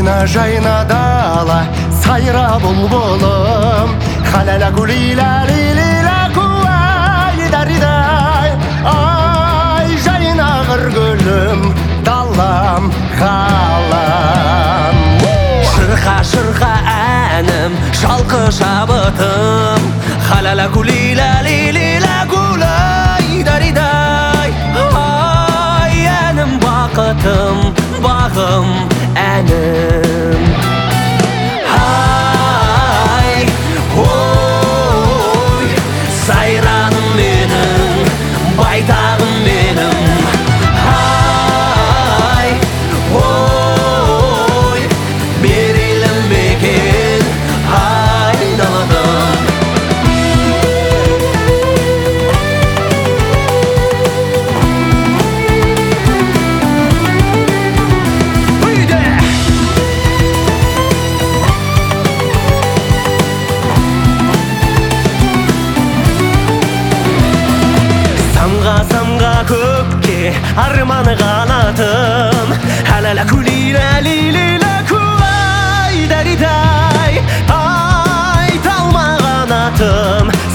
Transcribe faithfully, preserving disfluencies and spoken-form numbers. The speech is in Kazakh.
Жайна, жайна дала, сайра бұлбұлым, халала гулила, лилила куай, даридай. Ай, жайна ғыр гүлім, далам, қалам. Шырқа, шырқа әнім, шалқы шабытым, халала гулила, лилила куай, даридай. Ай, әнім бақытым, бағым әнім. Ай, ой, сайраным менің, байтағым менің. Ай, ой, мерейлім мекен айдаладым. Самға көкке арманы қанатым, халала кулила лилила куай, даридай. Айта алмаған атым,